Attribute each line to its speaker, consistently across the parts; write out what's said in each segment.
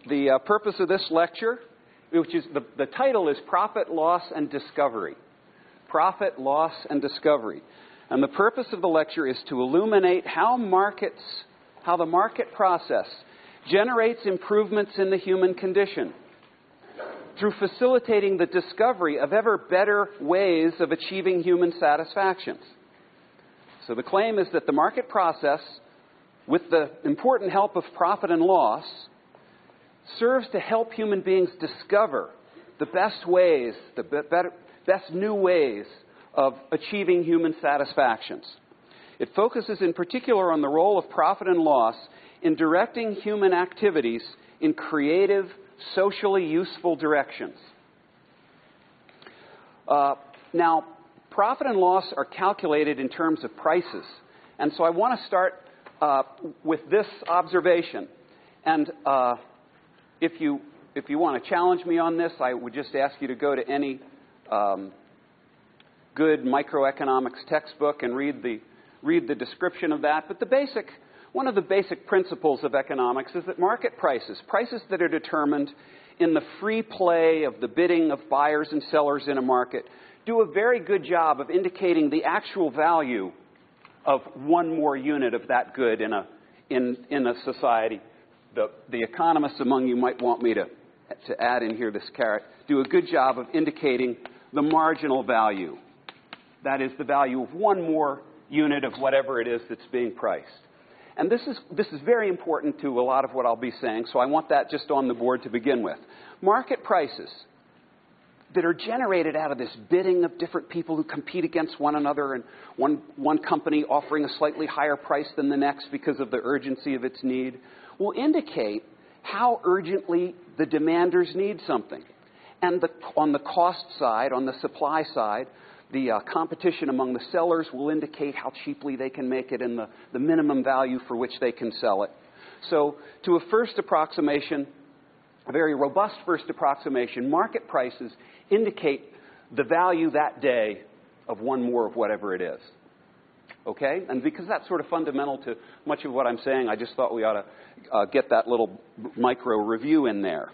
Speaker 1: The purpose of this lecture, which is the title is Profit, Loss, and Discovery. Profit, Loss, and Discovery. And the purpose of the lecture is to illuminate how the market process generates improvements in the human condition through facilitating the discovery of ever better ways of achieving human satisfactions. So the claim is that the market process, with the important help of profit and loss, serves to help human beings discover the best ways, best new ways of achieving human satisfactions. It focuses in particular on the role of profit and loss in directing human activities in creative, socially useful directions. Now, profit and loss are calculated in terms of prices. And so I want to start with this observation. And if you want to challenge me on this, I would just ask you to go to any good microeconomics textbook and read the description of that. But one of the basic principles of economics is that market prices that are determined in the free play of the bidding of buyers and sellers in a market, do a very good job of indicating the actual value of one more unit of that good in a society. The economists among you might want me to add in here this caret, do a good job of indicating the marginal value. That is the value of one more unit of whatever it is that's being priced. And this is very important to a lot of what I'll be saying, so I want that just on the board to begin with. Market prices that are generated out of this bidding of different people who compete against one another, and one company offering a slightly higher price than the next because of the urgency of its need, will indicate how urgently the demanders need something. And on the cost side, on the supply side, the competition among the sellers will indicate how cheaply they can make it and the minimum value for which they can sell it. So to a first approximation, a very robust first approximation, market prices indicate the value that day of one more of whatever it is. Okay? And because that's sort of fundamental to much of what I'm saying, I just thought we ought to get that little micro review in there.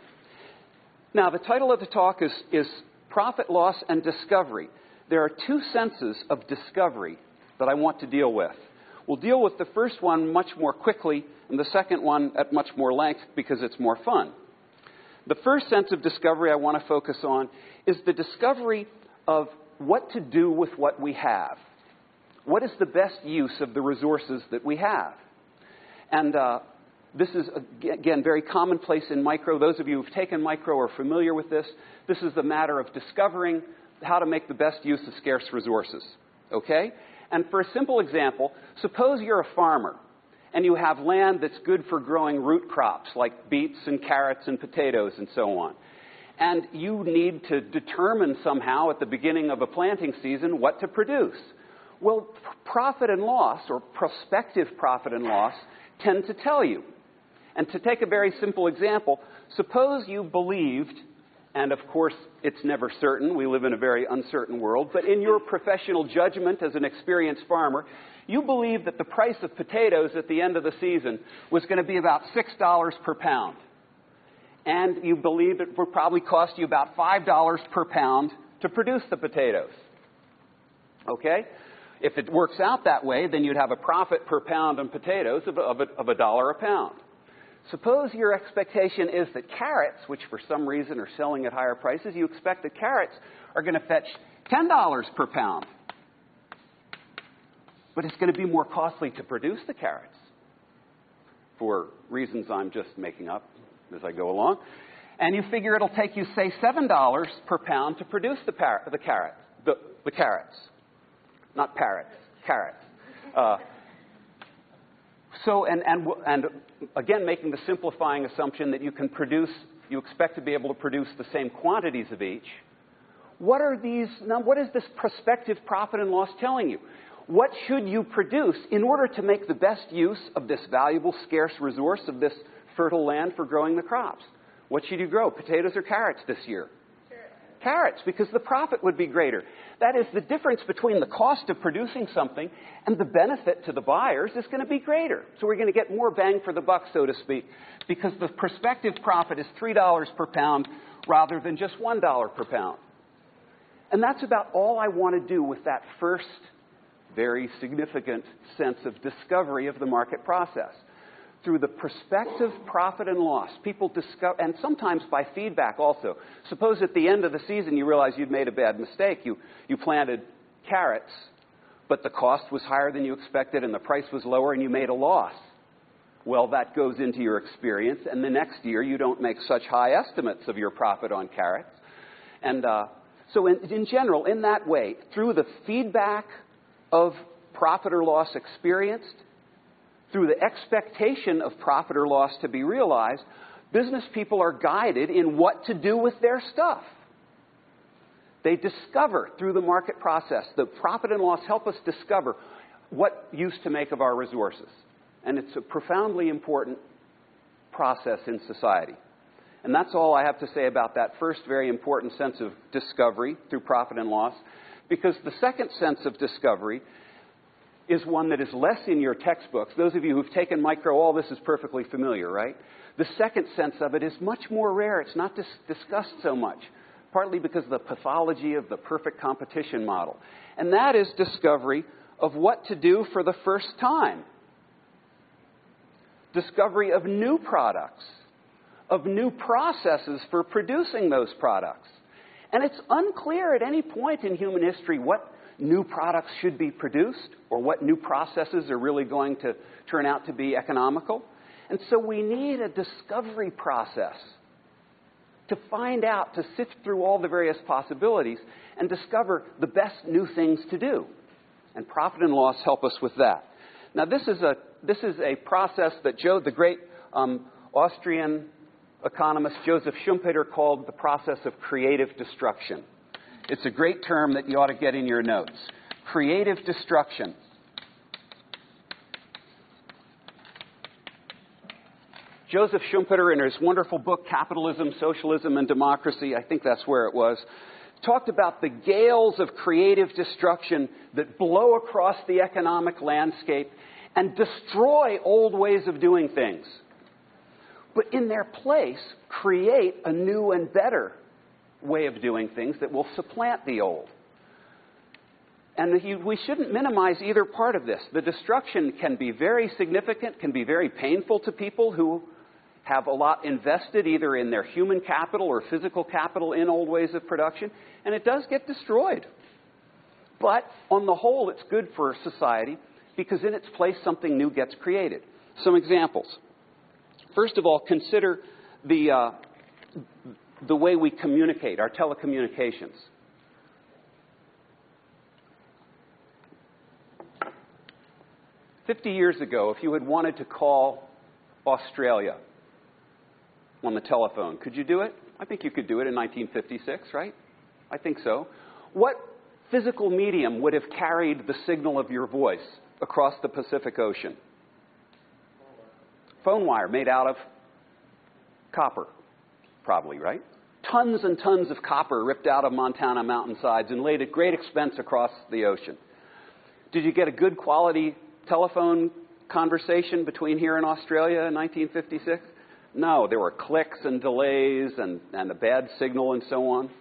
Speaker 1: Now, the title of the talk is Profit, Loss, and Discovery. There are two senses of discovery that I want to deal with. We'll deal with the first one much more quickly and the second one at much more length because it's more fun. The first sense of discovery I want to focus on is the discovery of what to do with what we have. What is the best use of the resources that we have? And this is, again, very commonplace in micro. Those of you who've taken micro are familiar with this. This is the matter of discovering how to make the best use of scarce resources. Okay? And for a simple example, suppose you're a farmer and you have land that's good for growing root crops like beets and carrots and potatoes and so on. And you need to determine somehow at the beginning of a planting season what to produce. Well, profit and loss, or prospective profit and loss, tend to tell you. And to take a very simple example, suppose you believed, and of course it's never certain, we live in a very uncertain world, but in your professional judgment as an experienced farmer, you believed that the price of potatoes at the end of the season was going to be about $6 per pound. And you believed it would probably cost you about $5 per pound to produce the potatoes. Okay? If it works out that way, then you'd have a profit per pound on potatoes of $1 a pound. Suppose your expectation is that carrots, which for some reason are selling at higher prices, you expect that carrots are going to fetch $10 per pound. But it's going to be more costly to produce the carrots for reasons I'm just making up as I go along. And you figure it'll take you, say, $7 per pound to produce the carrots. Not parrots, carrots. So, and again, making the simplifying assumption that you expect to be able to produce the same quantities of each. What is this prospective profit and loss telling you? What should you produce in order to make the best use of this valuable, scarce resource of this fertile land for growing the crops? What should you grow, potatoes or carrots this year? Carrots, because the profit would be greater. That is, the difference between the cost of producing something and the benefit to the buyers is going to be greater. So we're going to get more bang for the buck, so to speak, because the prospective profit is $3 per pound rather than just $1 per pound. And that's about all I want to do with that first very significant sense of discovery of the market process. Through the perspective, profit and loss, people discover, and sometimes by feedback also. Suppose at the end of the season you realize you'd made a bad mistake. You planted carrots, but the cost was higher than you expected and the price was lower and you made a loss. Well, that goes into your experience, and the next year you don't make such high estimates of your profit on carrots. And so in general, in that way, through the feedback of profit or loss experienced, through the expectation of profit or loss to be realized, business people are guided in what to do with their stuff. They discover through the market process. The profit and loss help us discover what use to make of our resources. And it's a profoundly important process in society. And that's all I have to say about that first very important sense of discovery through profit and loss, because the second sense of discovery is one that is less in your textbooks. Those of you who've taken micro, all this is perfectly familiar, right? The second sense of it is much more rare. It's not discussed so much, partly because of the pathology of the perfect competition model. And that is discovery of what to do for the first time. Discovery of new products, of new processes for producing those products. And it's unclear at any point in human history what new products should be produced or what new processes are really going to turn out to be economical. And so we need a discovery process to find out, to sift through all the various possibilities and discover the best new things to do. And profit and loss help us with that. Now, this is a process that the great Austrian economist Joseph Schumpeter called the process of creative destruction. It's a great term that you ought to get in your notes. Creative destruction. Joseph Schumpeter, in his wonderful book, Capitalism, Socialism, and Democracy, I think that's where it was, talked about the gales of creative destruction that blow across the economic landscape and destroy old ways of doing things. But in their place, create a new and better way of doing things that will supplant the old. And we shouldn't minimize either part of this. The destruction can be very significant, can be very painful to people who have a lot invested either in their human capital or physical capital in old ways of production, and it does get destroyed. But on the whole, it's good for society because in its place something new gets created. Some examples. First of all, consider the way we communicate, our telecommunications. "50 years ago, if you had wanted to call Australia on the telephone, could you do it? I think you could do it in 1956, right? I think so. What physical medium would have carried the signal of your voice across the Pacific Ocean? Phone wire made out of copper, probably, right? Tons and tons of copper ripped out of Montana mountainsides and laid at great expense across the ocean. Did you get a good quality telephone conversation between here and Australia in 1956? No, there were clicks and delays and a bad signal and so on.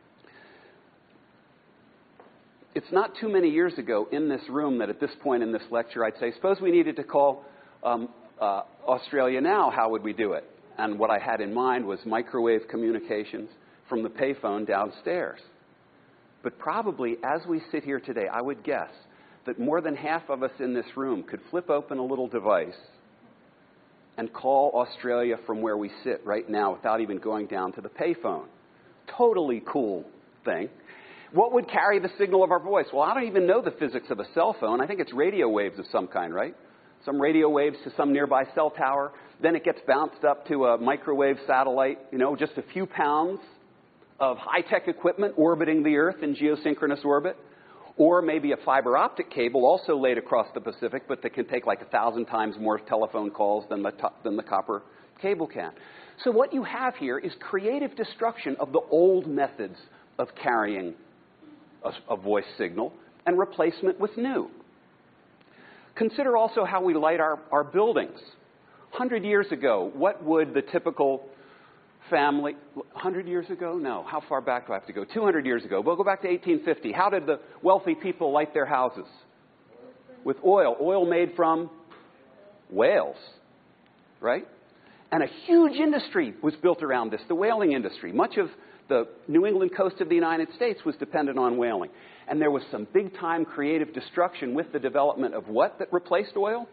Speaker 1: It's not too many years ago in this room that at this point in this lecture I'd say, suppose we needed to call Australia now, how would we do it? And what I had in mind was microwave communications from the payphone downstairs. But probably as we sit here today, I would guess that more than half of us in this room could flip open a little device and call Australia from where we sit right now without even going down to the payphone. Totally cool thing. What would carry the signal of our voice? Well, I don't even know the physics of a cell phone. I think it's radio waves of some kind, right? Some radio waves to some nearby cell tower. Then it gets bounced up to a microwave satellite, just a few pounds of high-tech equipment orbiting the Earth in geosynchronous orbit. Or maybe a fiber optic cable also laid across the Pacific, but that can take like 1,000 times more telephone calls than the copper cable can. So what you have here is creative destruction of the old methods of carrying a voice signal, and replacement with new. Consider also how we light our buildings. 100 years ago, what would the typical family, 100 years ago? No. How far back do I have to go? 200 years ago. We'll go back to 1850. How did the wealthy people light their houses? With oil. Oil made from whales, right? And a huge industry was built around this, the whaling industry. Much of the New England coast of the United States was dependent on whaling. And there was some big-time creative destruction with the development of what that replaced oil?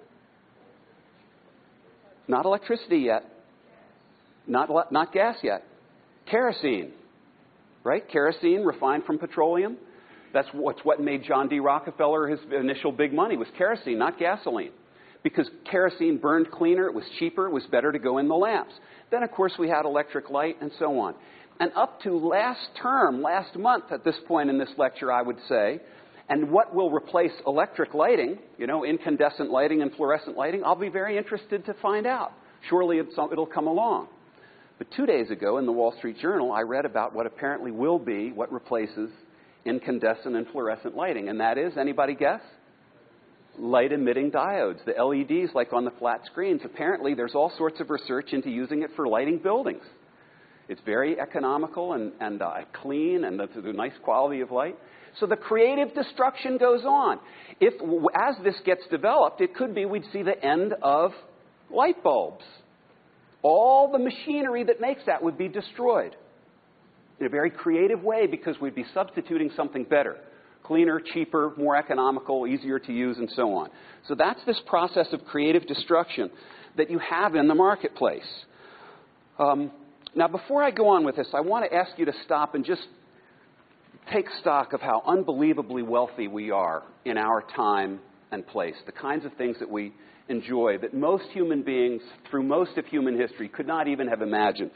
Speaker 1: Not electricity yet. Not gas yet. Kerosene, right? Kerosene refined from petroleum. That's what made John D. Rockefeller his initial big money, was kerosene, not gasoline. Because kerosene burned cleaner, it was cheaper, it was better to go in the lamps. Then, of course, we had electric light and so on. And up to last month at this point in this lecture, I would say, and what will replace electric lighting, incandescent lighting and fluorescent lighting, I'll be very interested to find out. Surely it'll come along. But 2 days ago in the Wall Street Journal, I read about what apparently will be what replaces incandescent and fluorescent lighting. And that is, anybody guess? Light-emitting diodes, the LEDs like on the flat screens. Apparently, there's all sorts of research into using it for lighting buildings. It's very economical and clean, and it's a nice quality of light. So the creative destruction goes on. As this gets developed, it could be we'd see the end of light bulbs. All the machinery that makes that would be destroyed in a very creative way because we'd be substituting something better. Cleaner, cheaper, more economical, easier to use, and so on. So that's this process of creative destruction that you have in the marketplace. Now, before I go on with this, I want to ask you to stop and just take stock of how unbelievably wealthy we are in our time and place, the kinds of things that we enjoy that most human beings, through most of human history, could not even have imagined.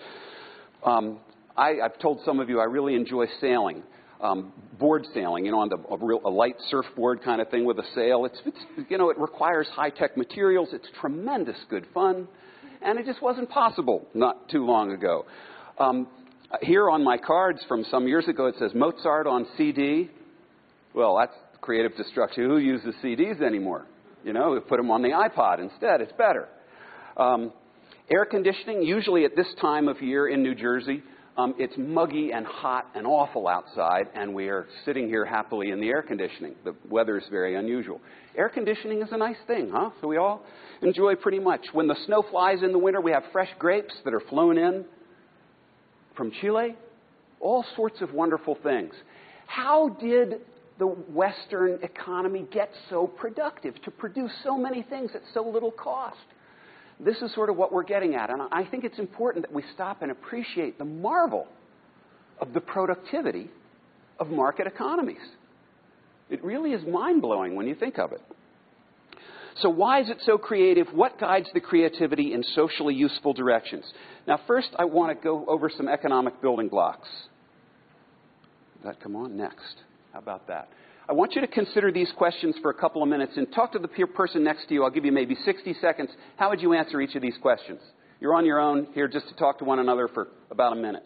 Speaker 1: I've told some of you I really enjoy sailing. Board sailing, on a light surfboard kind of thing with a sail. It requires high-tech materials. It's tremendous good fun, and it just wasn't possible not too long ago. Here on my cards from some years ago, it says Mozart on CD. Well, that's creative destruction. Who uses CDs anymore? We put them on the iPod instead. It's better. Air conditioning, usually at this time of year in New Jersey, it's muggy and hot and awful outside, and we are sitting here happily in the air conditioning. The weather is very unusual. Air conditioning is a nice thing, huh? So we all enjoy pretty much. When the snow flies in the winter, we have fresh grapes that are flown in from Chile. All sorts of wonderful things. How did the Western economy get so productive to produce so many things at so little cost? This is sort of what we're getting at. And I think it's important that we stop and appreciate the marvel of the productivity of market economies. It really is mind-blowing when you think of it. So why is it so creative? What guides the creativity in socially useful directions? Now, first, I want to go over some economic building blocks. Did that come on? Next. How about that? I want you to consider these questions for a couple of minutes and talk to the person next to you. I'll give you maybe 60 seconds. How would you answer each of these questions? You're on your own here just to talk to one another for about a minute.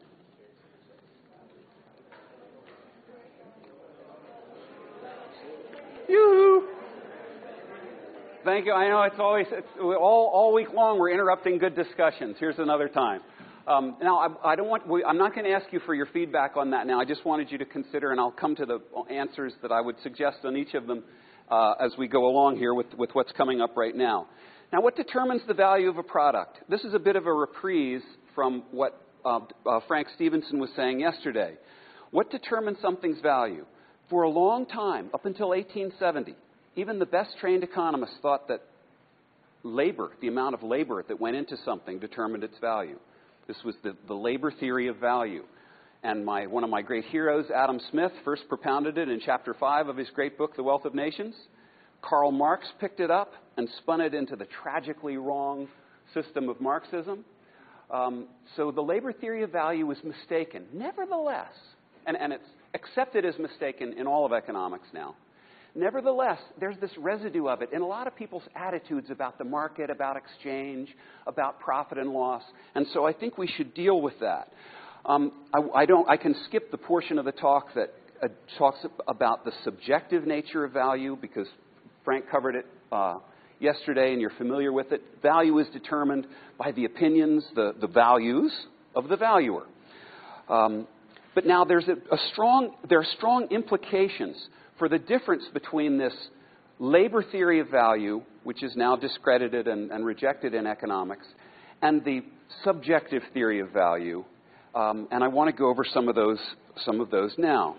Speaker 1: Yoo-hoo! Thank you. I know it's all week long we're interrupting good discussions. Here's another time. Now, I'm not going to ask you for your feedback on that now. I just wanted you to consider, and I'll come to the answers that I would suggest on each of them as we go along here with what's coming up right now. Now, what determines the value of a product? This is a bit of a reprise from what Frank Stevenson was saying yesterday. What determines something's value? For a long time, up until 1870, even the best trained economists thought that labor, the amount of labor that went into something, determined its value. This was the labor theory of value. And one of my great heroes, Adam Smith, first propounded it in Chapter 5 of his great book, The Wealth of Nations. Karl Marx picked it up and spun it into the tragically wrong system of Marxism. So the labor theory of value was mistaken. Nevertheless, and it's accepted as mistaken in all of economics now. Nevertheless, there's this residue of it in a lot of people's attitudes about the market, about exchange, about profit and loss. And so I think we should deal with that. I can skip the portion of the talk that talks about the subjective nature of value, because Frank covered it yesterday and you're familiar with it. Value is determined by the opinions, the values of the valuer. But now there are strong implications for the difference between this labor theory of value, which is now discredited and rejected in economics, and the subjective theory of value. And I want to go over some of those now.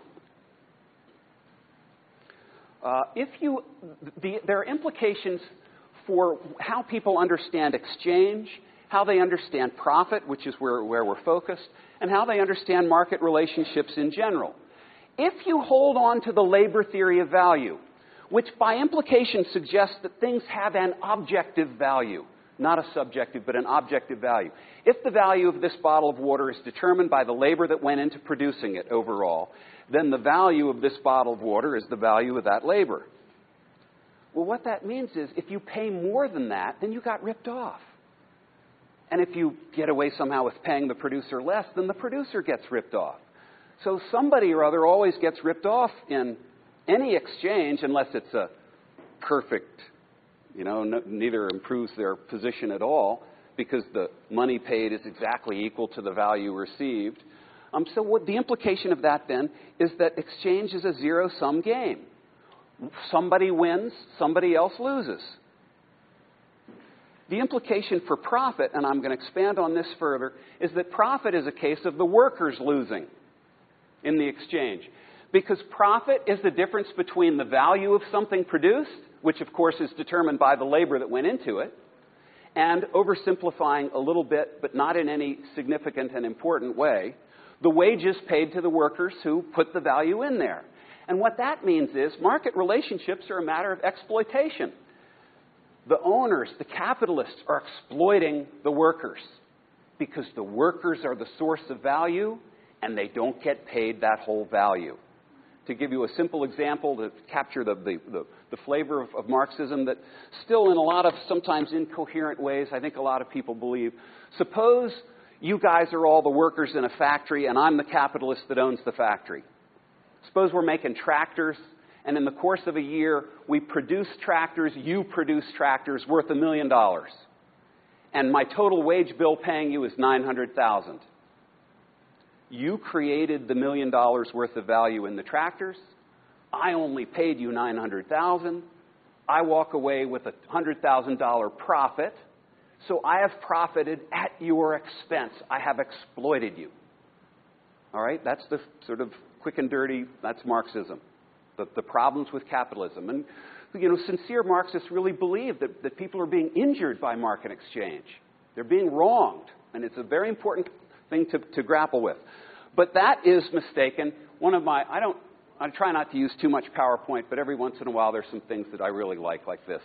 Speaker 1: There are implications for how people understand exchange, how they understand profit, which is where we're focused, and how they understand market relationships in general. If you hold on to the labor theory of value, which by implication suggests that things have an objective value, not a subjective, but an objective value. If the value of this bottle of water is determined by the labor that went into producing it overall, then the value of this bottle of water is the value of that labor. Well, what that means is if you pay more than that, then you got ripped off. And if you get away somehow with paying the producer less, then the producer gets ripped off. So somebody or other always gets ripped off in any exchange unless it's a perfect, neither improves their position at all because the money paid is exactly equal to the value received. So what the implication of that then is that exchange is a zero-sum game. Somebody wins, somebody else loses. The implication for profit, and I'm going to expand on this further, is that profit is a case of the workers losing in the exchange. Because profit is the difference between the value of something produced, which of course is determined by the labor that went into it, and oversimplifying a little bit, but not in any significant and important way, the wages paid to the workers who put the value in there. And what that means is market relationships are a matter of exploitation. The owners, the capitalists, are exploiting the workers because the workers are the source of value and they don't get paid that whole value. To give you a simple example to capture the flavor of Marxism that still in a lot of sometimes incoherent ways I think a lot of people believe. Suppose you guys are all the workers in a factory and I'm the capitalist that owns the factory. Suppose we're making tractors and in the course of a year we produce tractors, you produce tractors worth $1 million. And my total wage bill paying you is $900,000. You created the $1 million worth of value in the tractors. I only paid you $900,000. I walk away with a $100,000 profit. So I have profited at your expense. I have exploited you. All right? That's the sort of quick and dirty, that's Marxism. The problems with capitalism. And, sincere Marxists really believe that people are being injured by market exchange. They're being wronged. And it's a very important thing to grapple with. But that is mistaken. I try not to use too much PowerPoint, but every once in a while there's some things that I really like this.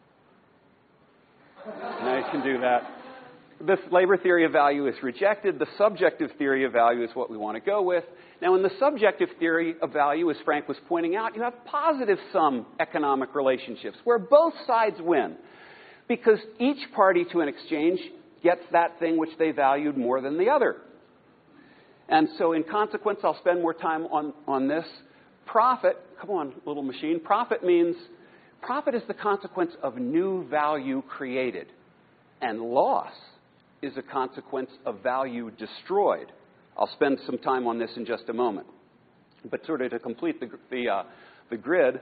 Speaker 1: Now you can do that. This labor theory of value is rejected. The subjective theory of value is what we want to go with. Now in the subjective theory of value, as Frank was pointing out, you have positive sum economic relationships where both sides win because each party to an exchange gets that thing which they valued more than the other. And so in consequence, I'll spend more time on this. Profit, come on, little machine. Profit is the consequence of new value created. And loss is a consequence of value destroyed. I'll spend some time on this in just a moment. But sort of to complete the grid,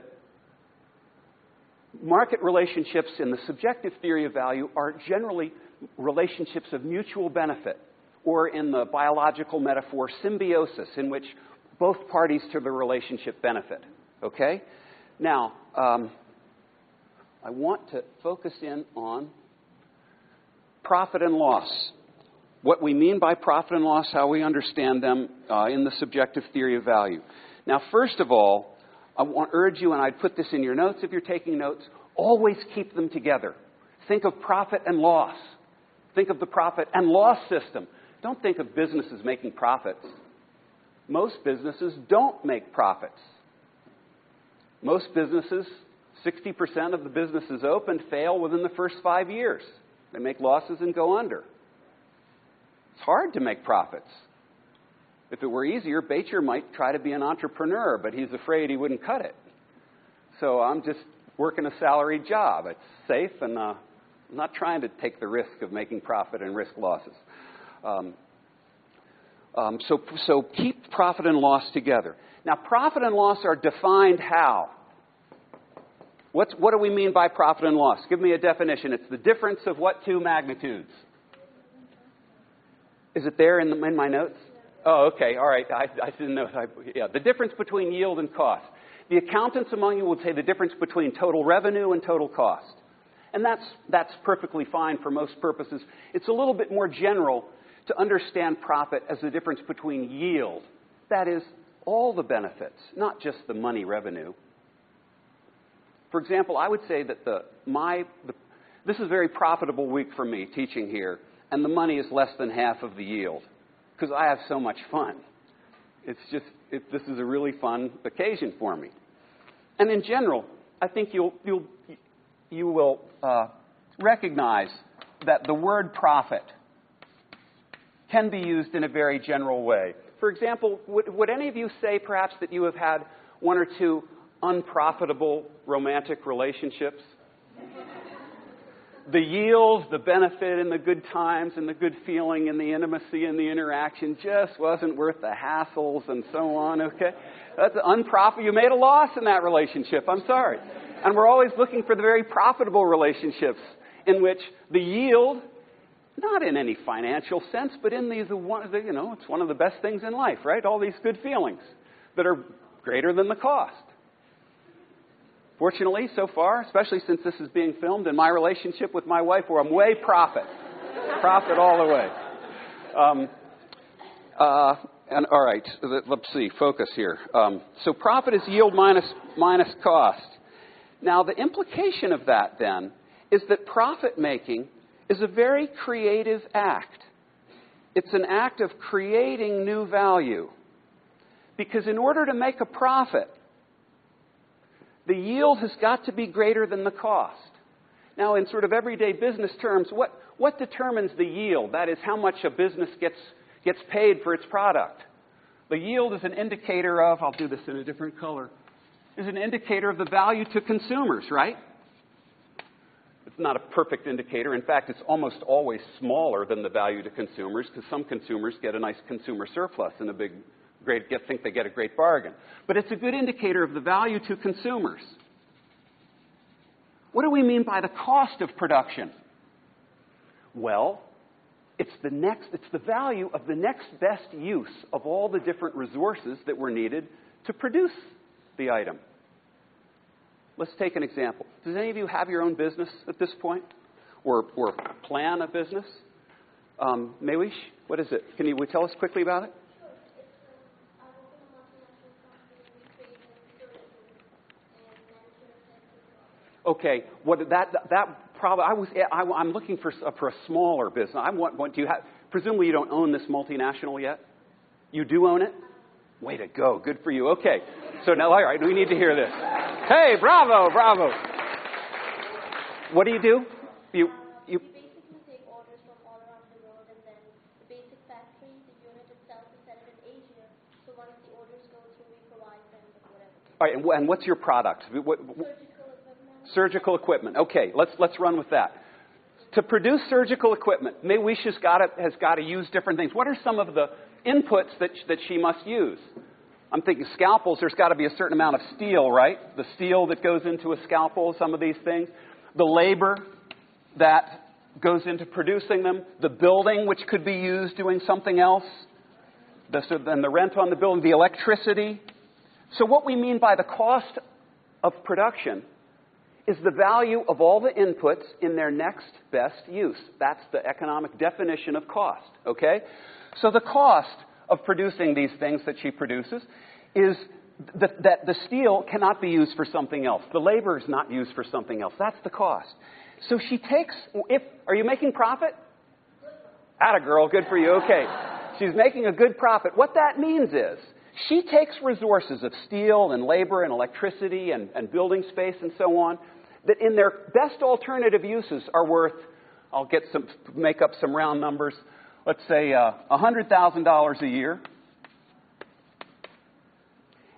Speaker 1: market relationships in the subjective theory of value are generally relationships of mutual benefit, or in the biological metaphor, symbiosis, in which both parties to the relationship benefit. Okay? Now, I want to focus in on profit and loss. What we mean by profit and loss, how we understand them in the subjective theory of value. Now, first of all, I want to urge you, and I'd put this in your notes if you're taking notes, always keep them together. Think of profit and loss. Think of the profit and loss system. Don't think of businesses making profits. Most businesses don't make profits. Most businesses, 60% of the businesses opened fail within the first 5 years. They make losses and go under. It's hard to make profits. If it were easier, Beecher might try to be an entrepreneur, but he's afraid he wouldn't cut it. So I'm just working a salaried job. It's safe, and I'm not trying to take the risk of making profit and risk losses. So keep profit and loss together. Now, profit and loss are defined how? What do we mean by profit and loss? Give me a definition. It's the difference of what two magnitudes? Is it there in my notes? Oh, okay. All right. I didn't know. The difference between yield and cost. The accountants among you would say the difference between total revenue and total cost. And that's perfectly fine for most purposes. It's a little bit more general to understand profit as the difference between yield. That is, all the benefits, not just the money revenue. For example, I would say that this is a very profitable week for me teaching here, and the money is less than half of the yield because I have so much fun. This is a really fun occasion for me. And in general, I think you will recognize that the word profit can be used in a very general way. For example, would any of you say perhaps that you have had one or two unprofitable romantic relationships? The yield, the benefit, and the good times, and the good feeling, and the intimacy, and the interaction just wasn't worth the hassles and so on, okay? That's unprofitable. You made a loss in that relationship. I'm sorry. And we're always looking for the very profitable relationships in which the yield, not in any financial sense, but in these, it's one of the best things in life, right? All these good feelings that are greater than the cost. Fortunately, so far, especially since this is being filmed, in my relationship with my wife, where I'm way profit. Profit all the way. And all right, let's see, focus here. So profit is yield minus cost. Now, the implication of that, then, is that profit-making is a very creative act. It's an act of creating new value. Because in order to make a profit, the yield has got to be greater than the cost. Now, in sort of everyday business terms, what determines the yield? That is, how much a business gets paid for its product. The yield is an indicator of, I'll do this in a different color, is an indicator of the value to consumers, right? It's not a perfect indicator. In fact, it's almost always smaller than the value to consumers because some consumers get a nice consumer surplus and think they get a great bargain. But it's a good indicator of the value to consumers. What do we mean by the cost of production? Well, it's the value of the next best use of all the different resources that were needed to produce the item. Let's take an example. Does any of you have your own business at this point? Or plan a business? Maywish, what is it? Can you tell us quickly about it? Okay, I'm looking for a smaller business. Presumably you don't own this multinational yet? You do own it? Way to go, good for you. Okay, so now, all right, we need to hear this. Hey, bravo. What do? You
Speaker 2: We basically take orders from all around the world, and then the basic factory, the unit itself is set in Asia. So once the orders go through, we provide them with whatever.
Speaker 1: All right, and what's your product? Surgical equipment. Okay, let's run with that. To produce surgical equipment, Maywish has got to use different things. What are some of the inputs that she must use? I'm thinking scalpels, there's got to be a certain amount of steel, right? The steel that goes into a scalpel, some of these things. The labor that goes into producing them. The building, which could be used doing something else. And the rent on the building. The electricity. So what we mean by the cost of production is the value of all the inputs in their next best use. That's the economic definition of cost, okay? So the cost of producing these things that she produces is that the steel cannot be used for something else. The labor is not used for something else. That's the cost. So she takes, are you making profit? Atta girl, good for you, okay. She's making a good profit. What that means is she takes resources of steel and labor and electricity and building space and so on that in their best alternative uses are worth, make up some round numbers, let's say $100,000 a year.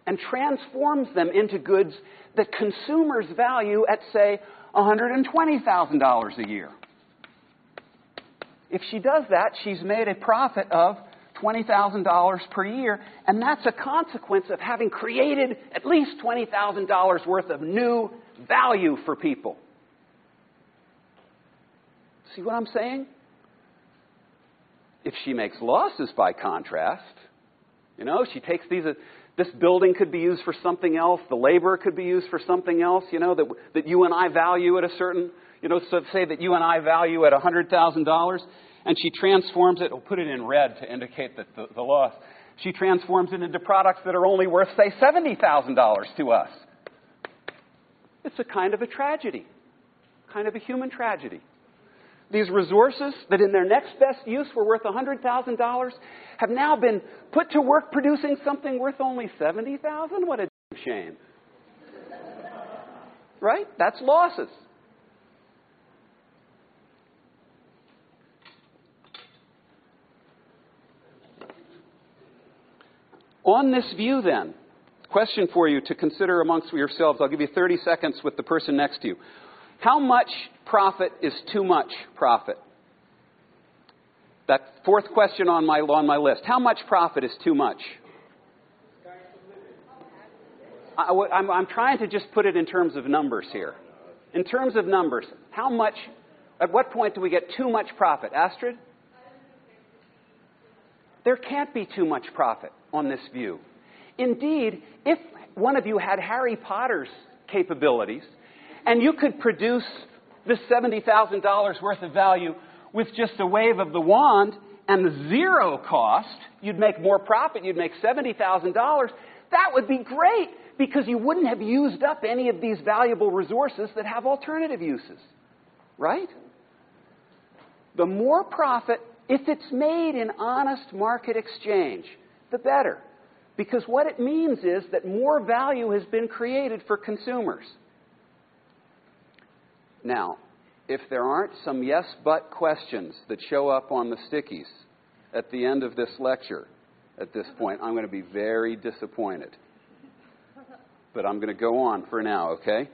Speaker 1: and transforms them into goods that consumers value at, say, $120,000 a year. If she does that, she's made a profit of $20,000 per year, and that's a consequence of having created at least $20,000 worth of new value for people. See what I'm saying? If she makes losses, by contrast, she takes these, this building could be used for something else, the labor could be used for something else, that you and I value at a certain, so say that you and I value at $100,000, and she transforms it, we'll put it in red to indicate that the loss, she transforms it into products that are only worth, say, $70,000 to us. It's a kind of a tragedy, kind of a human tragedy. These resources that in their next best use were worth $100,000 have now been put to work producing something worth only $70,000? What a shame. Right? That's losses. On this view, then, question for you to consider amongst yourselves. I'll give you 30 seconds with the person next to you. How much profit is too much profit? That fourth question on my list. How much profit is too much? I'm trying to just put it in terms of numbers here. In terms of numbers, how much, at what point do we get too much profit? Astrid? There can't be too much profit on this view. Indeed, if one of you had Harry Potter's capabilities, and you could produce this $70,000 worth of value with just a wave of the wand and the zero cost, you'd make more profit, you'd make $70,000. That would be great because you wouldn't have used up any of these valuable resources that have alternative uses. Right? The more profit, if it's made in honest market exchange, the better. Because what it means is that more value has been created for consumers. Now, if there aren't some yes, but questions that show up on the stickies at the end of this lecture, at this point, I'm going to be very disappointed. But I'm going to go on for now, okay?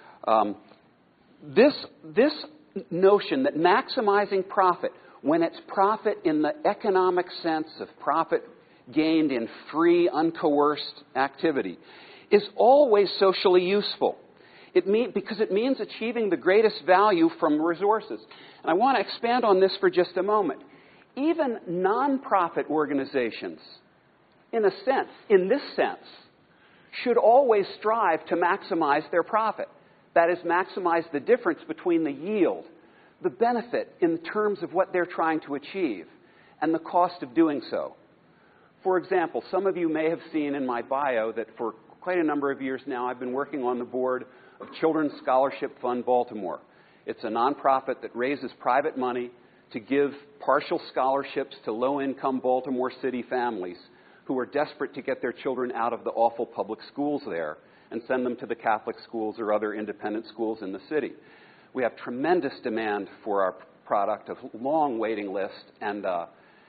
Speaker 1: This notion that maximizing profit, when it's profit in the economic sense of profit gained in free, uncoerced activity, is always socially useful. Because it means achieving the greatest value from resources. And I want to expand on this for just a moment. Even nonprofit organizations, in this sense, should always strive to maximize their profit. That is, maximize the difference between the yield, the benefit in terms of what they're trying to achieve, and the cost of doing so. For example, some of you may have seen in my bio that for quite a number of years now, I've been working on the board of Children's Scholarship Fund Baltimore. It's a nonprofit that raises private money to give partial scholarships to low-income Baltimore City families who are desperate to get their children out of the awful public schools there and send them to the Catholic schools or other independent schools in the city. We have tremendous demand for our product, a long waiting list, so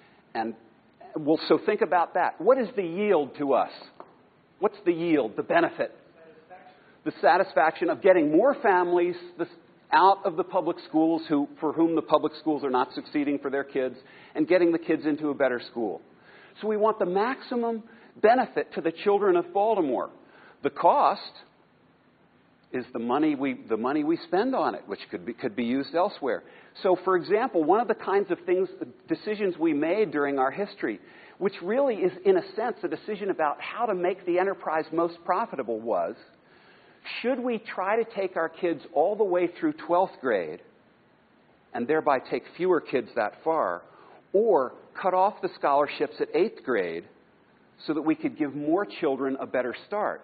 Speaker 1: think about that. What is the yield to us? What's the yield, the benefit? The satisfaction of getting more families out of the public schools for whom the public schools are not succeeding for their kids and getting the kids into a better school. So we want the maximum benefit to the children of Baltimore. The cost is the money we spend on it, which could be used elsewhere. So, for example, one of the kinds of decisions we made during our history, which really is, in a sense, a decision about how to make the enterprise most profitable was, should we try to take our kids all the way through 12th grade and thereby take fewer kids that far, or cut off the scholarships at 8th grade so that we could give more children a better start?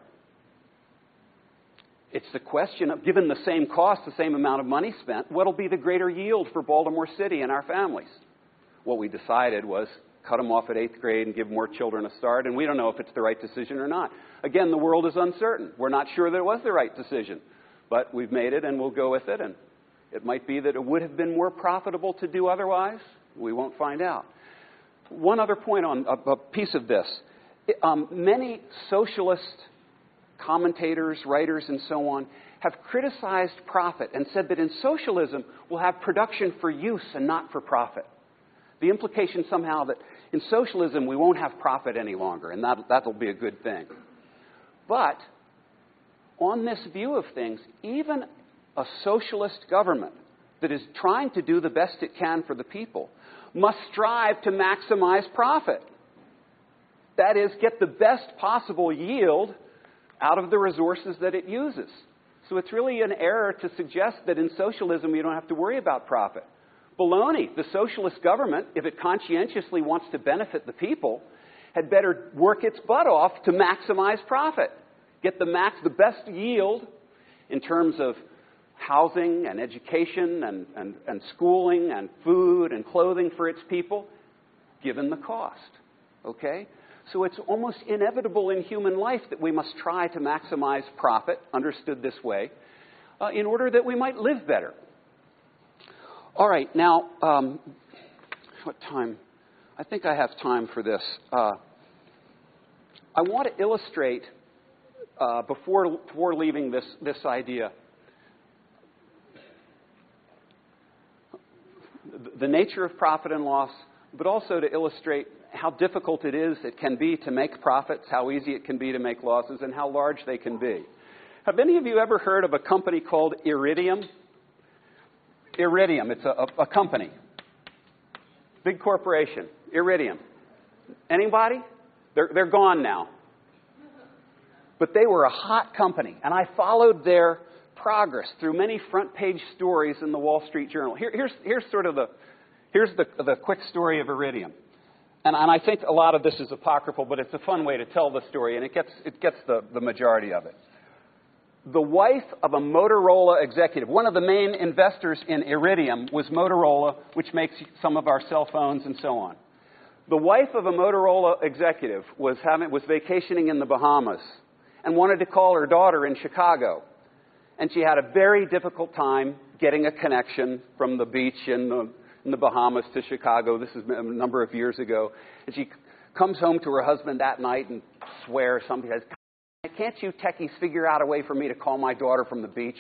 Speaker 1: It's the question of, given the same cost, the same amount of money spent, what will be the greater yield for Baltimore City and our families? What we decided was cut them off at 8th grade and give more children a start, and we don't know if it's the right decision or not. Again, the world is uncertain. We're not sure that it was the right decision, but we've made it and we'll go with it, and it might be that it would have been more profitable to do otherwise. We won't find out. One other point on a piece of this. Many socialist commentators, writers, and so on, have criticized profit and said that in socialism we'll have production for use and not for profit. The implication somehow that in socialism we won't have profit any longer, and that'll be a good thing. But on this view of things, even a socialist government that is trying to do the best it can for the people must strive to maximize profit. That is, get the best possible yield out of the resources that it uses. So it's really an error to suggest that in socialism you don't have to worry about profit. Baloney. The socialist government, if it conscientiously wants to benefit the people, had better work its butt off to maximize profit. Get the best yield in terms of housing and education and schooling and food and clothing for its people, given the cost. Okay? So it's almost inevitable in human life that we must try to maximize profit, understood this way, in order that we might live better. All right, now, what time? I think I have time for this. I want to illustrate, before leaving this idea, the nature of profit and loss, but also to illustrate how difficult it can be to make profits, how easy it can be to make losses, and how large they can be. Have any of you ever heard of a company called Iridium? Iridium, it's a company. Big corporation, Iridium. Anybody? They're gone now. But they were a hot company, and I followed their progress through many front-page stories in the Wall Street Journal. Here's the quick story of Iridium. And I think a lot of this is apocryphal, but it's a fun way to tell the story, and it gets the majority of it. The wife of a Motorola executive, one of the main investors in Iridium was Motorola, which makes some of our cell phones and so on. The wife of a Motorola executive was vacationing in the Bahamas and wanted to call her daughter in Chicago. And she had a very difficult time getting a connection from the beach in the Bahamas to Chicago. This is a number of years ago. And she comes home to her husband that night and swears something. Says, "Can't you techies figure out a way for me to call my daughter from the beach?"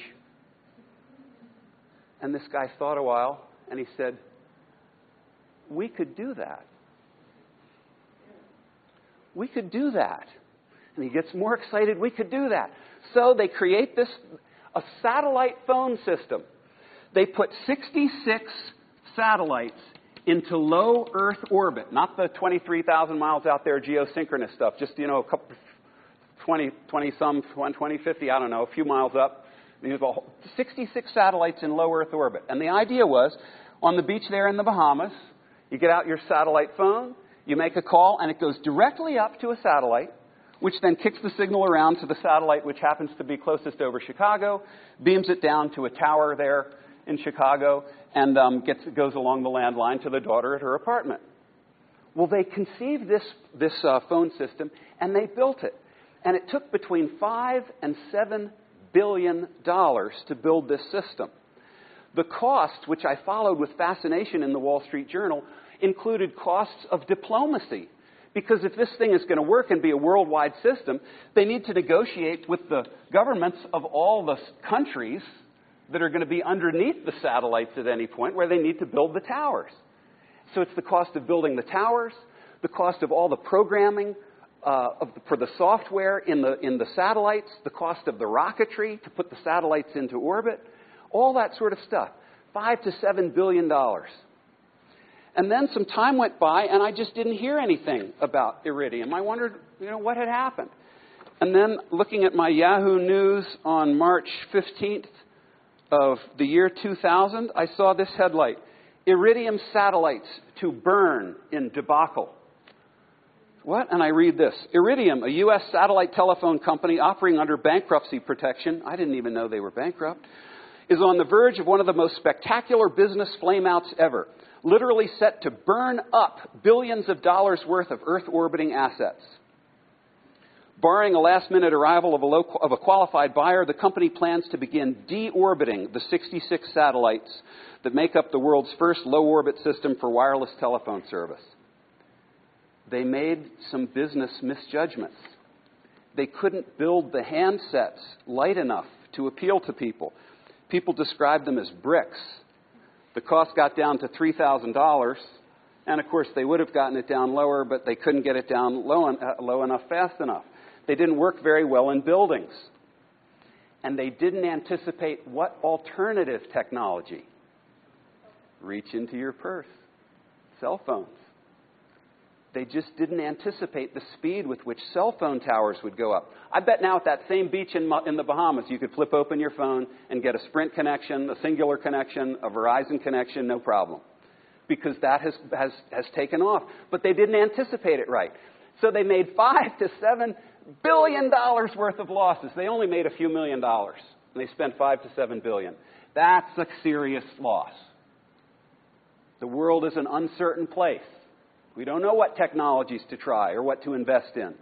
Speaker 1: And this guy thought a while, and he said, "We could do that. We could do that." And he gets more excited. We could do that. So they create a satellite phone system. They put 66 satellites into low Earth orbit, not the 23,000 miles out there geosynchronous stuff, just, a couple, 2050, I don't know, a few miles up. 66 satellites in low Earth orbit. And the idea was, on the beach there in the Bahamas, you get out your satellite phone, you make a call, and it goes directly up to a satellite, which then kicks the signal around to the satellite which happens to be closest over Chicago, beams it down to a tower there in Chicago, and goes along the landline to the daughter at her apartment. Well, they conceived this phone system, and they built it. And it took between $5 and $7 billion to build this system. The cost, which I followed with fascination in the Wall Street Journal, included costs of diplomacy. Because if this thing is going to work and be a worldwide system, they need to negotiate with the governments of all the countries that are going to be underneath the satellites at any point, where they need to build the towers. So it's the cost of building the towers, the cost of all the programming for the software in the satellites, the cost of the rocketry to put the satellites into orbit, all that sort of stuff. $5 to $7 billion. And then some time went by, and I just didn't hear anything about Iridium. I wondered, what had happened. And then looking at my Yahoo News on March 15th of the year 2000, I saw this headline: Iridium satellites to burn in debacle. What? And I read this. Iridium, a U.S. satellite telephone company operating under bankruptcy protection, I didn't even know they were bankrupt, is on the verge of one of the most spectacular business flameouts ever, literally set to burn up billions of dollars worth of Earth-orbiting assets. Barring a last-minute arrival of a qualified buyer, the company plans to begin deorbiting the 66 satellites that make up the world's first low-orbit system for wireless telephone service. They made some business misjudgments. They couldn't build the handsets light enough to appeal to people. People described them as bricks. The cost got down to $3,000, and of course they would have gotten it down lower, but they couldn't get it down low enough fast enough. They didn't work very well in buildings. And they didn't anticipate what alternative technology? Reach into your purse. Cell phones. They just didn't anticipate the speed with which cell phone towers would go up. I bet now at that same beach in the Bahamas, you could flip open your phone and get a Sprint connection, a Singular connection, a Verizon connection, no problem. Because that has taken off. But they didn't anticipate it right. So they made $5 to $7 billion worth of losses. They only made a few $1 million. And they spent $5 to $7 billion. That's a serious loss. The world is an uncertain place. We don't know what technologies to try or what to invest in.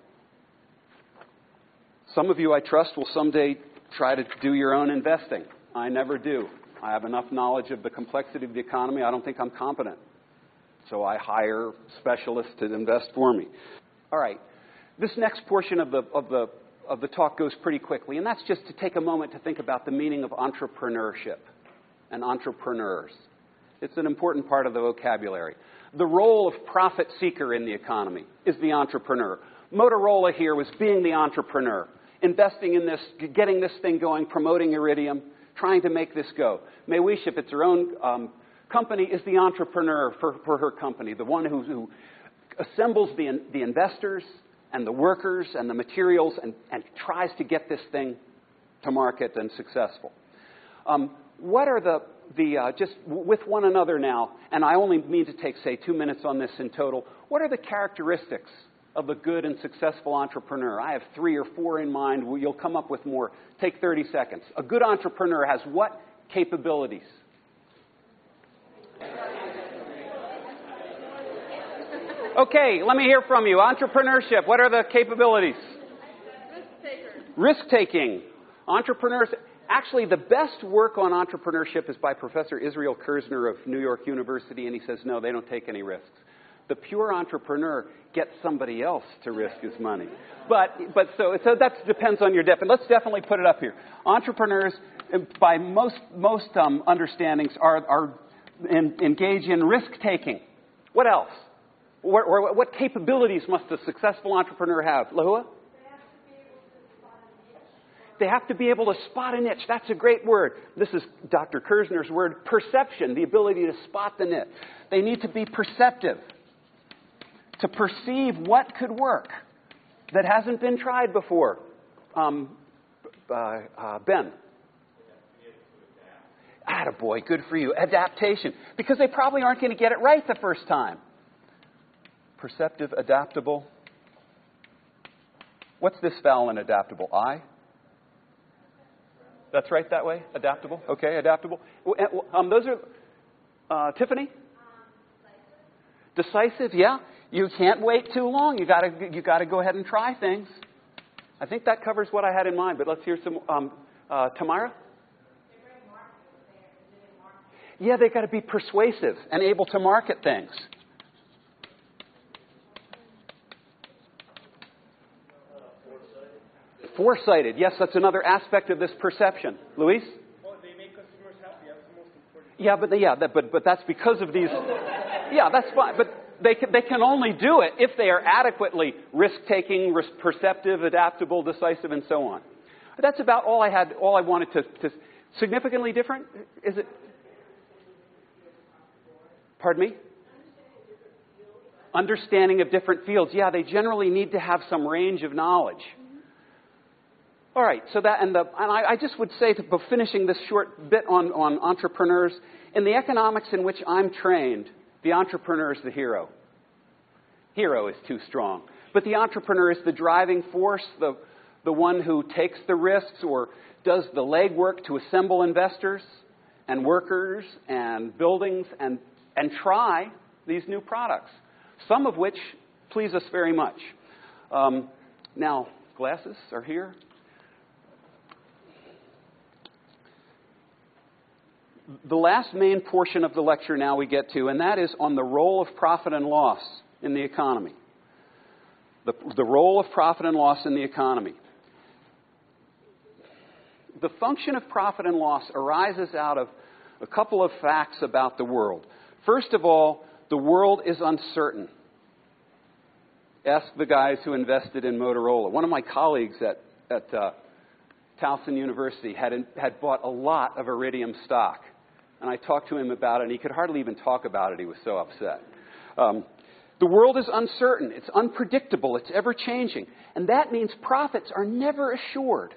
Speaker 1: Some of you, I trust, will someday try to do your own investing. I never do. I have enough knowledge of the complexity of the economy. I don't think I'm competent. So I hire specialists to invest for me. All right. This next portion of the talk goes pretty quickly, and that's just to take a moment to think about the meaning of entrepreneurship and entrepreneurs. It's an important part of the vocabulary. The role of profit seeker in the economy is the entrepreneur. Motorola here was being the entrepreneur, investing in this, getting this thing going, promoting Iridium, trying to make this go. Meiwish, if it's her own company, is the entrepreneur for her company, the one who assembles the investors and the workers and the materials and tries to get this thing to market and successful. What are just with one another now, and I only mean to take, say, 2 minutes on this in total, what are the characteristics of a good and successful entrepreneur? I have 3 or 4 in mind. You'll come up with more. Take 30 seconds. A good entrepreneur has what capabilities? Okay, let me hear from you. Entrepreneurship, what are the capabilities? Risk-taking. Entrepreneurs. Actually, the best work on entrepreneurship is by Professor Israel Kirzner of New York University, and he says, no, they don't take any risks. The pure entrepreneur gets somebody else to risk his money. So that depends on your definition. Let's definitely put it up here. Entrepreneurs, by most understandings, engage in risk-taking. What else? What capabilities must a successful entrepreneur have? Lahua? They have to be able to spot a niche. That's a great word. This is Dr. Kirzner's word, perception, the ability to spot the niche. They need to be perceptive, to perceive what could work that hasn't been tried before. Ben? Attaboy, good for you. Adaptation. Because they probably aren't going to get it right the first time. Perceptive, adaptable. What's this vowel in adaptable? I? That's right that way? Adaptable? Okay, adaptable. Those are... Tiffany? Decisive, yeah. You can't wait too long. You got to go ahead and try things. I think that covers what I had in mind, but let's hear some... Tamara? Yeah, they've got to be persuasive and able to market things. Foresighted. Yes, that's another aspect of this perception. Luis?
Speaker 3: Well, they make consumers happy. That's the most important.
Speaker 1: But that's because of these. Yeah, that's fine. But they can only do it if they are adequately risk-taking, perceptive, adaptable, decisive, and so on. That's about all I had. All I wanted to significantly different. Is it? Pardon me? Understanding of different fields. Yeah, they generally need to have some range of knowledge. All right, so that and I just would say, finishing this short bit on entrepreneurs, in the economics in which I'm trained, the entrepreneur is the hero. Hero is too strong. But the entrepreneur is the driving force, the one who takes the risks or does the legwork to assemble investors and workers and buildings and try these new products, some of which please us very much. Now, glasses are here. The last main portion of the lecture now we get to, and that is on the role of profit and loss in the economy. the role of profit and loss in the economy. The function of profit and loss arises out of a couple of facts about the world. First of all, the world is uncertain. Ask the guys who invested in Motorola. One of my colleagues at Towson University had bought a lot of Iridium stock. And I talked to him about it, and he could hardly even talk about it. He was so upset. The world is uncertain. It's unpredictable. It's ever-changing. And that means profits are never assured.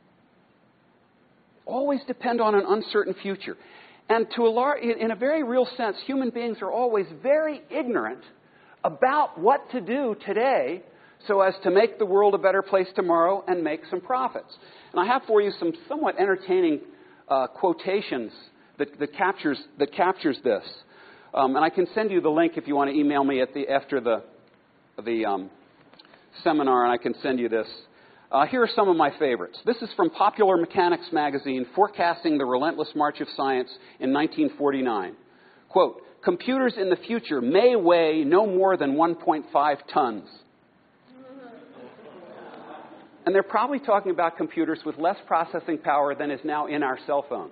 Speaker 1: Always depend on an uncertain future. And in a very real sense, human beings are always very ignorant about what to do today so as to make the world a better place tomorrow and make some profits. And I have for you some somewhat entertaining quotations that captures this. And I can send you the link if you want to email me after the seminar, and I can send you this. Here are some of my favorites. This is from Popular Mechanics magazine, forecasting the relentless march of science in 1949. Quote, "Computers in the future may weigh no more than 1.5 tons. And they're probably talking about computers with less processing power than is now in our cell phones.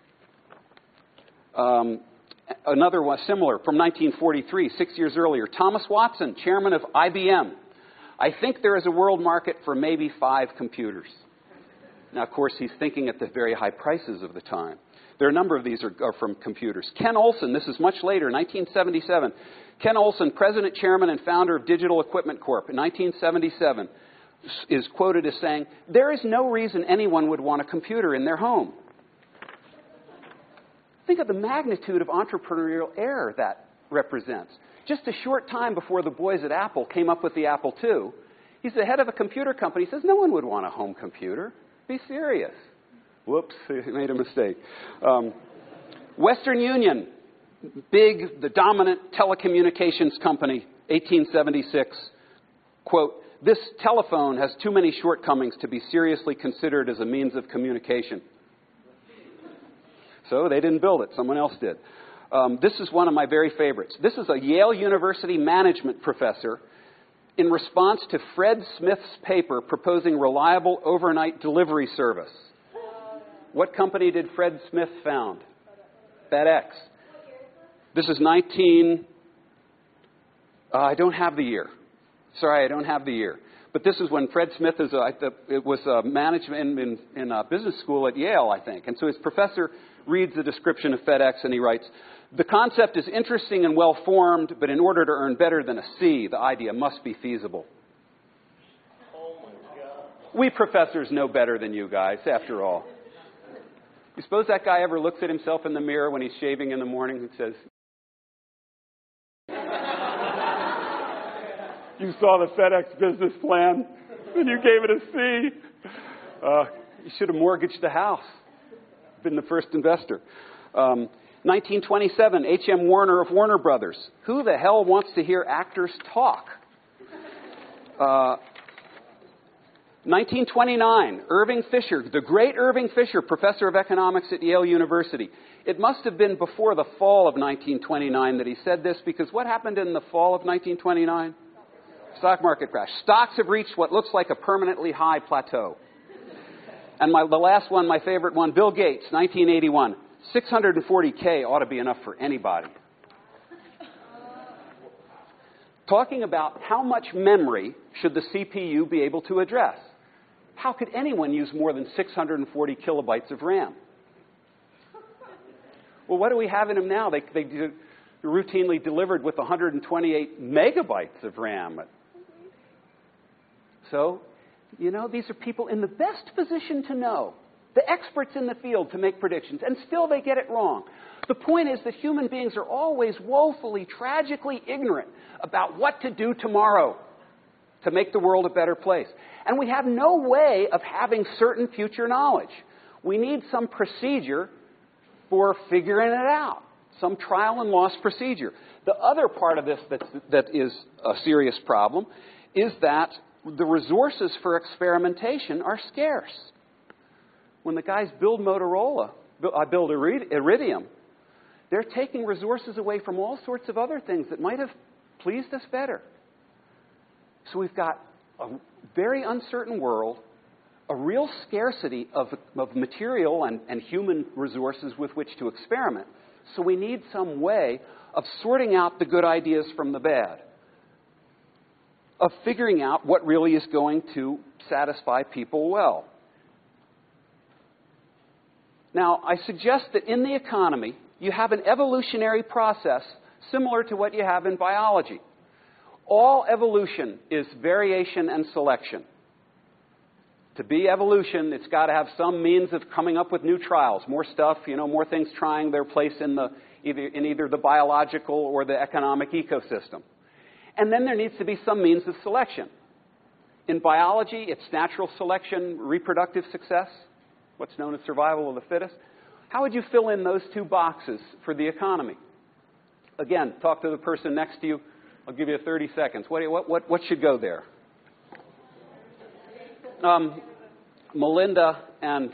Speaker 1: Another one, similar, from 1943, 6 years earlier. Thomas Watson, chairman of IBM. "I think there is a world market for maybe 5 computers." Now, of course, he's thinking at the very high prices of the time. There are a number of these are from computers. Ken Olsen, this is much later, 1977. Ken Olsen, president, chairman, and founder of Digital Equipment Corp. in 1977, is quoted as saying, "There is no reason anyone would want a computer in their home." Think of the magnitude of entrepreneurial error that represents. Just a short time before the boys at Apple came up with the Apple II, he's the head of a computer company. He says, no one would want a home computer. Be serious. Whoops, he made a mistake. Western Union, the dominant telecommunications company, 1876. Quote, "This telephone has too many shortcomings to be seriously considered as a means of communication." So they didn't build it. Someone else did. This is one of my very favorites. This is a Yale University management professor in response to Fred Smith's paper proposing reliable overnight delivery service. What company did Fred Smith found? FedEx. This is I don't have the year. Sorry, I don't have the year. But this is when Fred Smith was management in business school at Yale, I think. And so his professor reads the description of FedEx, and he writes, "The concept is interesting and well-formed, but in order to earn better than a C, the idea must be feasible."
Speaker 3: Oh, my God.
Speaker 1: We professors know better than you guys, after all. You suppose that guy ever looks at himself in the mirror when he's shaving in the morning and says, "You saw the FedEx business plan, and you gave it a C. You should have mortgaged the house. Been the first investor." 1927, H.M. Warner of Warner Brothers. Who the hell wants to hear actors talk? 1929, Irving Fisher, the great Irving Fisher, professor of economics at Yale University. It must have been before the fall of 1929 that he said this, because what happened in the fall of 1929? Stock market crash. Stocks have reached what looks like a permanently high plateau. And the last one, my favorite one, Bill Gates, 1981. 640K ought to be enough for anybody. Talking about how much memory should the CPU be able to address. How could anyone use more than 640 kilobytes of RAM? Well, what do we have in them now? They routinely delivered with 128 megabytes of RAM. So, these are people in the best position to know, the experts in the field to make predictions, and still they get it wrong. The point is that human beings are always woefully, tragically ignorant about what to do tomorrow to make the world a better place. And we have no way of having certain future knowledge. We need some procedure for figuring it out, some trial and loss procedure. The other part of this that is a serious problem is that the resources for experimentation are scarce. When the guys build Iridium, they're taking resources away from all sorts of other things that might have pleased us better. So we've got a very uncertain world, a real scarcity of material and human resources with which to experiment. So we need some way of sorting out the good ideas from the bad, of figuring out what really is going to satisfy people well. Now, I suggest that in the economy, you have an evolutionary process similar to what you have in biology. All evolution is variation and selection. To be evolution, it's got to have some means of coming up with new trials, more stuff, more things trying their place in either the biological or the economic ecosystem. And then there needs to be some means of selection. In biology, it's natural selection, reproductive success, what's known as survival of the fittest. How would you fill in those two boxes for the economy? Again, talk to the person next to you. I'll give you 30 seconds. What should go there? Melinda and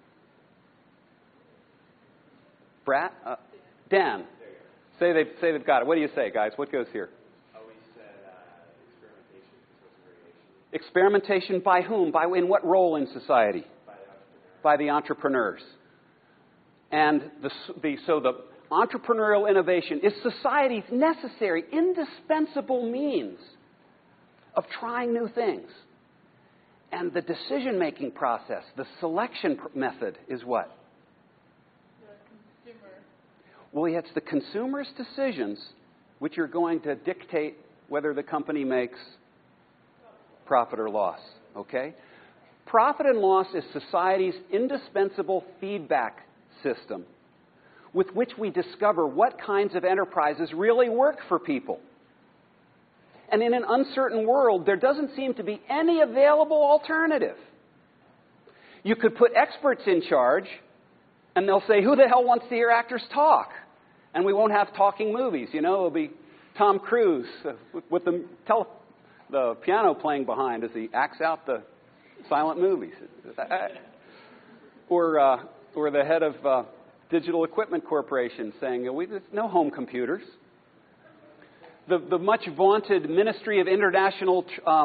Speaker 1: Brad? Dan. Say they've got it. What do you say, guys? What goes here?
Speaker 3: We said experimentation, because variation.
Speaker 1: Experimentation by whom? In what role in society? By the entrepreneurs. And so the entrepreneurial innovation is society's necessary, indispensable means of trying new things. And the decision-making process, the selection method, is what?
Speaker 4: The consumer.
Speaker 1: Well, it's the consumer's decisions which are going to dictate whether the company makes profit or loss. Okay? Profit and loss is society's indispensable feedback system with which we discover what kinds of enterprises really work for people. And in an uncertain world, there doesn't seem to be any available alternative. You could put experts in charge, and they'll say, who the hell wants to hear actors talk? And we won't have talking movies. It'll be Tom Cruise with the piano playing behind as he acts out the silent movies. Or the head of Digital Equipment Corporation saying, there's no home computers. The much vaunted Ministry of International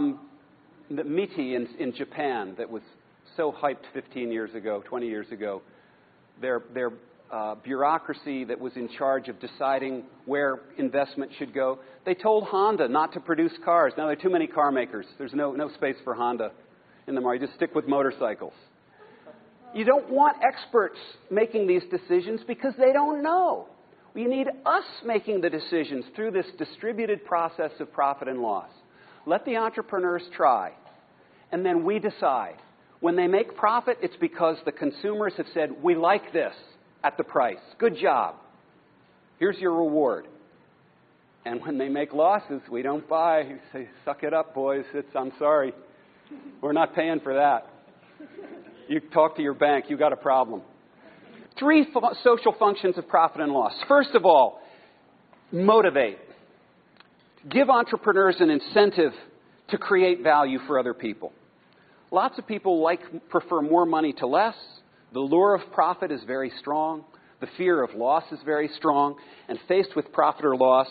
Speaker 1: MITI in Japan that was so hyped 15 years ago, 20 years ago, their bureaucracy that was in charge of deciding where investment should go, they told Honda not to produce cars. Now, there are too many car makers. There's no space for Honda in the market. Just stick with motorcycles. You don't want experts making these decisions because they don't know. We need us making the decisions through this distributed process of profit and loss. Let the entrepreneurs try, and then we decide. When they make profit, it's because the consumers have said, we like this at the price. Good job. Here's your reward. And when they make losses, we don't buy. We say, suck it up, boys. I'm sorry. We're not paying for that. You talk to your bank. You got a problem. 3 social functions of profit and loss. First of all, motivate. Give entrepreneurs an incentive to create value for other people. Lots of people prefer more money to less. The lure of profit is very strong. The fear of loss is very strong. And faced with profit or loss,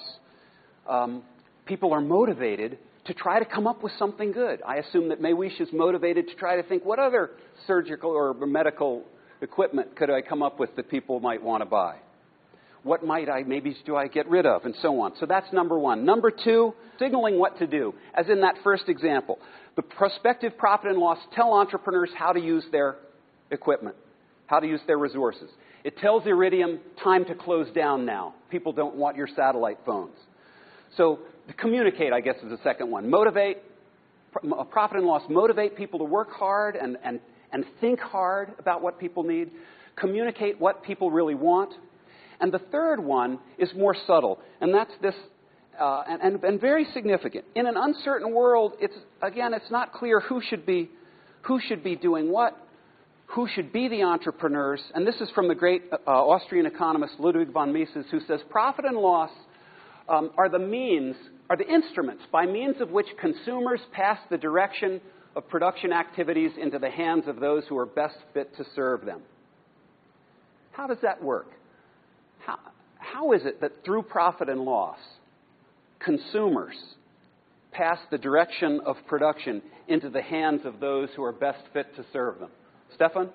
Speaker 1: people are motivated to try to come up with something good. I assume that Maywish is motivated to try to think, what other surgical or medical equipment could I come up with that people might want to buy? What do I get rid of? And so on. So that's number 1. Number 2, signaling what to do. As in that first example, the prospective profit and loss tell entrepreneurs how to use their equipment, how to use their resources. It tells Iridium, time to close down now. People don't want your satellite phones. So to communicate, I guess, is the second one. Motivate, profit and loss, motivate people to work hard and think hard about what people need. Communicate what people really want. And the third one is more subtle, and that's this, and very significant. In an uncertain world, it's not clear who should be doing what, who should be the entrepreneurs. And this is from the great Austrian economist Ludwig von Mises, who says profit and loss are the instruments by means of which consumers pass the direction of production activities into the hands of those who are best fit to serve them. How does that work? How is it that through profit and loss, consumers pass the direction of production into the hands of those who are best fit to serve them. Stefan?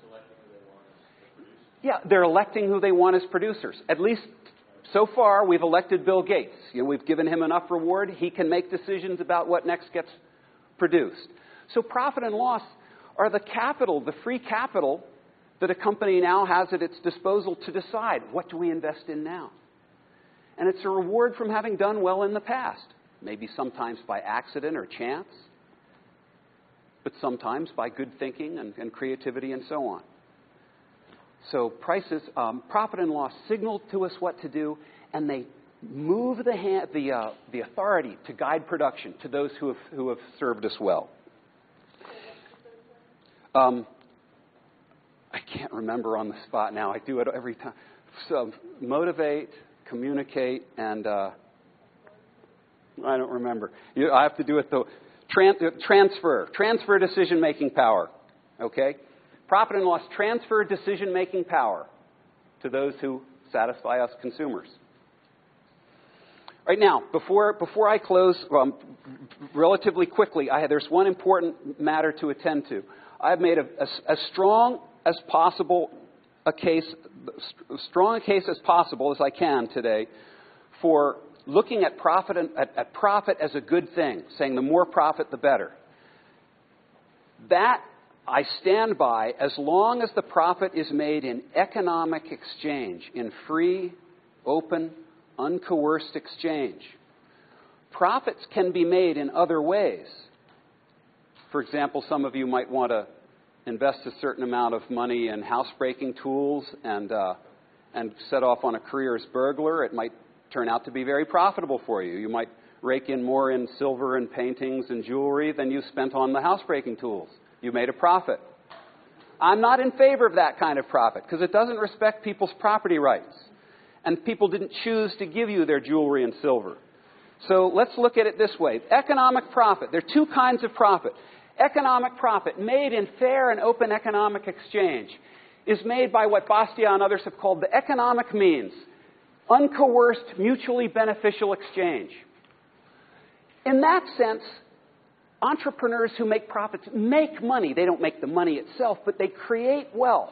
Speaker 1: Yeah, they're electing who they want as producers. At least so far, we've elected Bill Gates. We've given him enough reward. He can make decisions about what next gets produced. So profit and loss are the capital, the free capital that a company now has at its disposal to decide, what do we invest in now? And it's a reward from having done well in the past. Maybe sometimes by accident or chance, but sometimes by good thinking and creativity and so on. So prices, profit and loss signal to us what to do, and they move the authority to guide production to those who have served us well. I can't remember on the spot now. I do it every time. So motivate, communicate, and I don't remember. I have to do it though. Transfer decision-making power. Okay? Profit and loss transfer decision-making power to those who satisfy us consumers. Right now, before I close, relatively quickly, there's one important matter to attend to. I've made as strong as possible a case as possible as I can today for looking at profit at profit as a good thing, saying the more profit, the better. That I stand by as long as the profit is made in economic exchange, in free, open, uncoerced exchange. Profits can be made in other ways. For example, some of you might want to invest a certain amount of money in housebreaking tools and set off on a career as burglar. It might turn out to be very profitable for you. You might rake in more in silver and paintings and jewelry than you spent on the housebreaking tools. You made a profit. I'm not in favor of that kind of profit because it doesn't respect people's property rights. And people didn't choose to give you their jewelry and silver. So let's look at it this way. Economic profit. There are two kinds of profit. Economic profit made in fair and open economic exchange is made by what Bastiat and others have called the economic means. Uncoerced, mutually beneficial exchange. In that sense, entrepreneurs who make profits make money. They don't make the money itself, but they create wealth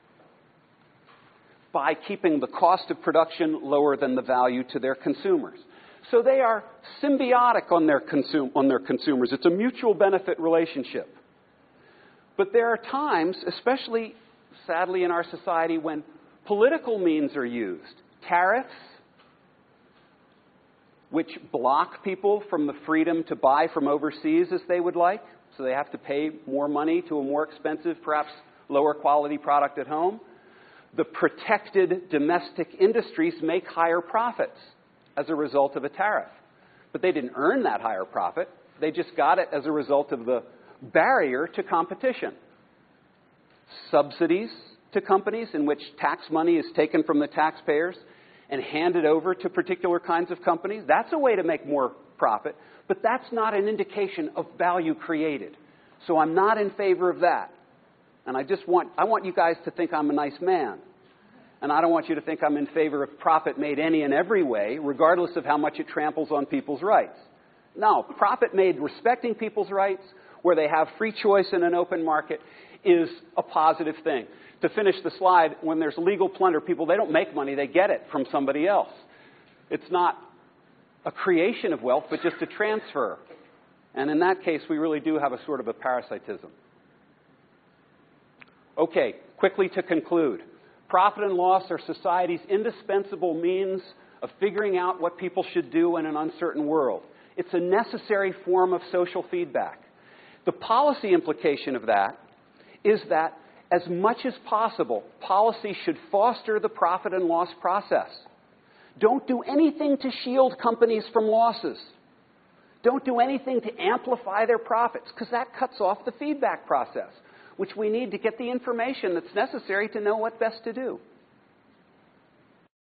Speaker 1: by keeping the cost of production lower than the value to their consumers. So they are symbiotic on their consumers. It's a mutual benefit relationship. But there are times, especially sadly in our society, when political means are used. Tariffs, which block people from the freedom to buy from overseas as they would like. So they have to pay more money to a more expensive, perhaps lower quality product at home. The protected domestic industries make higher profits as a result of a tariff. But they didn't earn that higher profit. They just got it as a result of the barrier to competition. Subsidies to companies in which tax money is taken from the taxpayers and handed over to particular kinds of companies. That's a way to make more profit, but that's not an indication of value created. So I'm not in favor of that. And I want you guys to think I'm a nice man. And I don't want you to think I'm in favor of profit made any and every way, regardless of how much it tramples on people's rights. No, profit made respecting people's rights, where they have free choice in an open market, is a positive thing. To finish the slide, when there's legal plunder, people, they don't make money, they get it from somebody else. It's not a creation of wealth, but just a transfer. And in that case, we really do have a sort of a parasitism. Okay, quickly to conclude. Profit and loss are society's indispensable means of figuring out what people should do in an uncertain world. It's a necessary form of social feedback. The policy implication of that is that, as much as possible, policy should foster the profit and loss process. Don't do anything to shield companies from losses. Don't do anything to amplify their profits, because that cuts off the feedback process, which we need to get the information that's necessary to know what best to do.